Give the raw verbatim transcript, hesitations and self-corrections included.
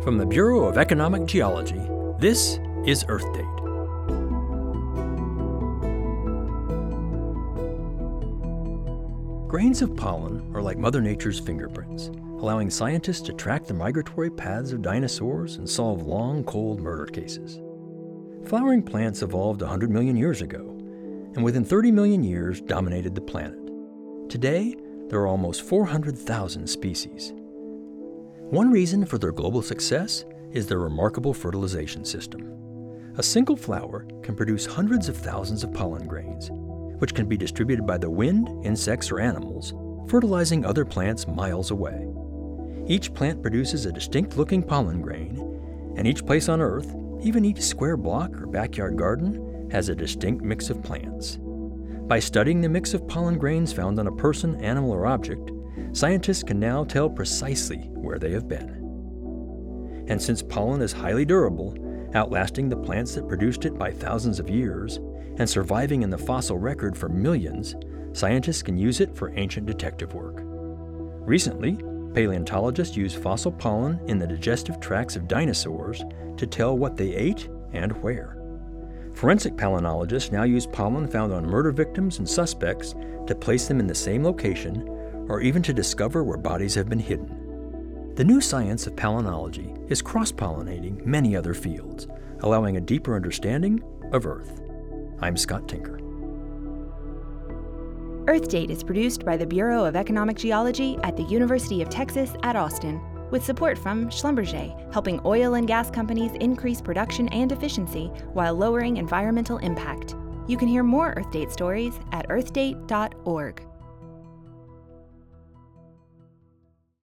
From the Bureau of Economic Geology, this is Earth Date. Grains of pollen are like Mother Nature's fingerprints, allowing scientists to track the migratory paths of dinosaurs and solve long, cold murder cases. Flowering plants evolved one hundred million years ago, and within thirty million years dominated the planet. Today, there are almost four hundred thousand species. One reason for their global success is their remarkable fertilization system. A single flower can produce hundreds of thousands of pollen grains, which can be distributed by the wind, insects, or animals, fertilizing other plants miles away. Each plant produces a distinct-looking pollen grain, and each place on Earth, even each square block or backyard garden, has a distinct mix of plants. By studying the mix of pollen grains found on a person, animal, or object, scientists can now tell precisely where they have been. And since pollen is highly durable, outlasting the plants that produced it by thousands of years, and surviving in the fossil record for millions, scientists can use it for ancient detective work. Recently, paleontologists used fossil pollen in the digestive tracts of dinosaurs to tell what they ate and where. Forensic palynologists now use pollen found on murder victims and suspects to place them in the same location, or even to discover where bodies have been hidden. The new science of palynology is cross-pollinating many other fields, allowing a deeper understanding of Earth. I'm Scott Tinker. Earth Date is produced by the Bureau of Economic Geology at the University of Texas at Austin, with support from Schlumberger, helping oil and gas companies increase production and efficiency while lowering environmental impact. You can hear more Earth Date stories at earth date dot org.